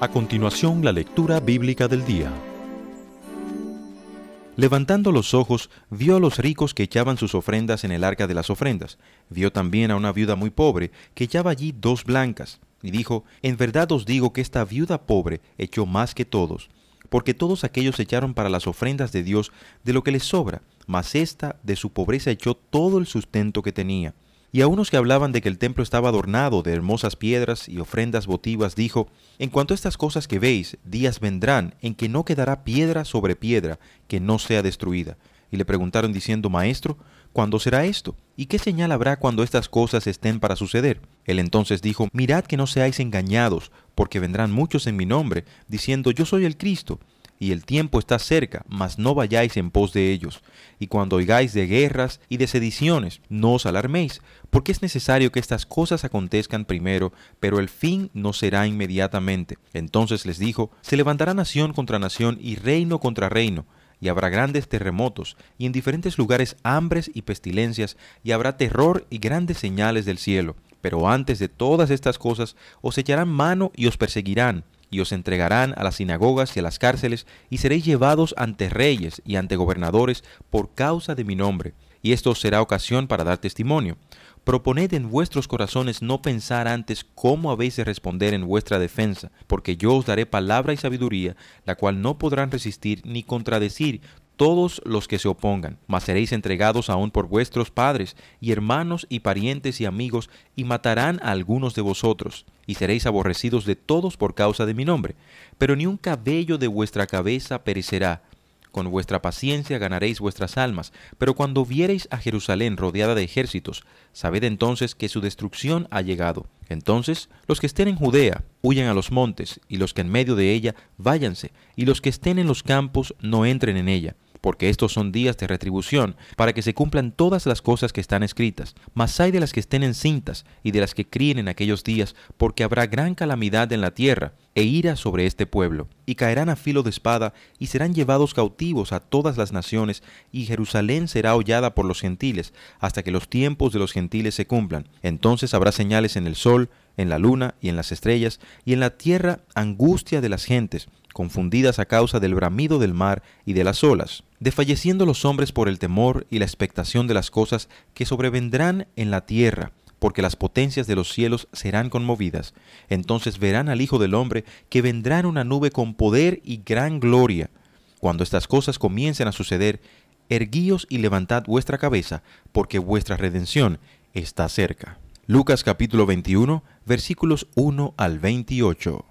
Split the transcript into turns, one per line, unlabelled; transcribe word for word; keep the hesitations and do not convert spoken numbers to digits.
A continuación, la lectura bíblica del día. Levantando los ojos, vio a los ricos que echaban sus ofrendas en el arca de las ofrendas. Vio también a una viuda muy pobre que echaba allí dos blancas. Y dijo: En verdad os digo que esta viuda pobre echó más que todos, porque todos aquellos echaron para las ofrendas de Dios de lo que les sobra, mas ésta de su pobreza echó todo el sustento que tenía. Y a unos que hablaban de que el templo estaba adornado de hermosas piedras y ofrendas votivas, dijo: En cuanto a estas cosas que veis, días vendrán en que no quedará piedra sobre piedra que no sea destruida. Y le preguntaron diciendo: Maestro, ¿cuándo será esto? ¿Y qué señal habrá cuando estas cosas estén para suceder? Él entonces dijo: Mirad que no seáis engañados, porque vendrán muchos en mi nombre, diciendo: Yo soy el Cristo. Y el tiempo está cerca, mas no vayáis en pos de ellos. Y cuando oigáis de guerras y de sediciones, no os alarméis, porque es necesario que estas cosas acontezcan primero, pero el fin no será inmediatamente. Entonces les dijo: Se levantará nación contra nación y reino contra reino, y habrá grandes terremotos, y en diferentes lugares hambres y pestilencias, y habrá terror y grandes señales del cielo. Pero antes de todas estas cosas os echarán mano y os perseguirán, y os entregarán a las sinagogas y a las cárceles, y seréis llevados ante reyes y ante gobernadores por causa de mi nombre. Y esto os será ocasión para dar testimonio. Proponed en vuestros corazones no pensar antes cómo habéis de responder en vuestra defensa, porque yo os daré palabra y sabiduría, la cual no podrán resistir ni contradecir todos los que se opongan, mas seréis entregados aún por vuestros padres, y hermanos, y parientes, y amigos, y matarán a algunos de vosotros, y seréis aborrecidos de todos por causa de mi nombre. Pero ni un cabello de vuestra cabeza perecerá. Con vuestra paciencia ganaréis vuestras almas. Pero cuando viereis a Jerusalén rodeada de ejércitos, sabed entonces que su destrucción ha llegado. Entonces los que estén en Judea huyan a los montes, y los que en medio de ella váyanse, y los que estén en los campos no entren en ella, porque estos son días de retribución, para que se cumplan todas las cosas que están escritas. Mas ay de las que estén encintas y de las que críen en aquellos días, porque habrá gran calamidad en la tierra e ira sobre este pueblo. Y caerán a filo de espada, y serán llevados cautivos a todas las naciones, y Jerusalén será hollada por los gentiles, hasta que los tiempos de los gentiles se cumplan. Entonces habrá señales en el sol, en la luna y en las estrellas, y en la tierra angustia de las gentes, confundidas a causa del bramido del mar y de las olas, desfalleciendo los hombres por el temor y la expectación de las cosas que sobrevendrán en la tierra, porque las potencias de los cielos serán conmovidas. Entonces verán al Hijo del Hombre, que vendrá en una nube con poder y gran gloria. Cuando estas cosas comiencen a suceder, erguíos y levantad vuestra cabeza, porque vuestra redención está cerca. Lucas capítulo veintiuno, versículos uno al veintiocho.